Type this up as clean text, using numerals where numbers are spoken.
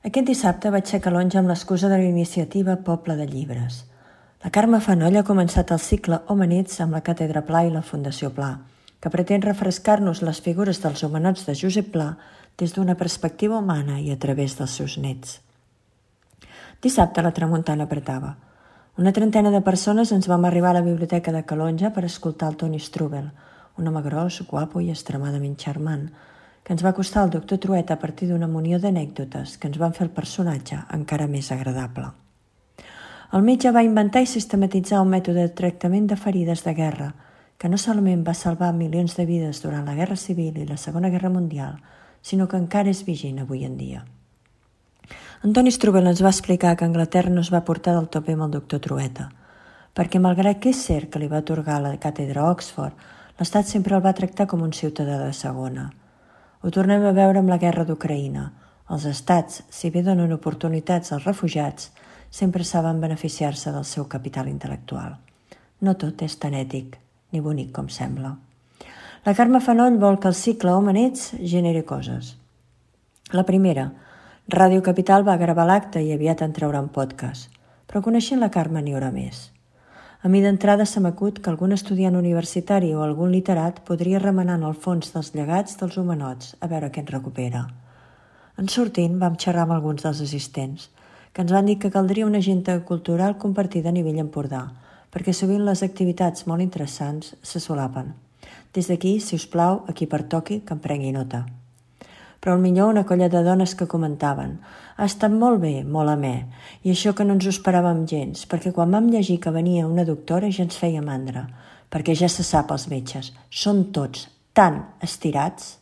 Aquest dissabte vaig ser a Calonge amb l'excusa de la iniciativa Poble de Llibres. La Carme Fanoll ha començat el cicle Homenits amb la Càtedra Pla i la Fundació Pla, que pretén refrescar-nos les figures dels homenots de Josep Pla des d'una perspectiva humana i a través dels seus nets. Dissabte la tramuntana apretava. Una trentena de persones ens vam arribar a la biblioteca de Calonge per escoltar el Toni Strubel, un home gros, guapo i extremadament charmant, que ens va costar el doctor Trueta a partir d'una munió d'anècdotes que ens van fer el personatge encara més agradable. El metge va inventar i sistematitzar un mètode de tractament de ferides de guerra que no solament va salvar milions de vides durant la Guerra Civil i la Segona Guerra Mundial, sinó que encara és vigent avui en dia. Antoni Strubel ens va explicar que Anglaterra no es va portar del tope amb el doctor Trueta, perquè malgrat que és cert que li va atorgar la càtedra a Oxford, l'Estat sempre el va tractar com un ciutadà de segona. Ho tornem a veure amb la guerra d'Ucraïna. Els estats, si bé donen oportunitats als refugiats, sempre saben beneficiar-se del seu capital intel·lectual. No tot és tan ètic ni bonic com sembla. La Carme Fanoll vol que el cicle Homenets generi coses. La primera, Ràdio Capital va gravar l'acte i aviat en traurà un podcast, però coneixent la Carme n'hi haurà més. A mi d'entrada se m'acut que algun estudiant universitari o algun literat podria remenar en el fons dels llegats dels homenots a veure què en recupera. En sortint vam xerrar amb alguns dels assistents, que ens van dir que caldria una agenda cultural compartida a nivell Empordà, perquè sovint les activitats molt interessants se solapen. Des d'aquí, si us plau, a qui pertoqui, que en prengui nota. Però al millor una colla de dones que comentaven «Ha estat molt bé, molt amè, i això que no ens ho esperàvem gens, perquè quan vam llegir que venia una doctora ja ens feia mandra, perquè ja se sap els metges, són tots tan estirats».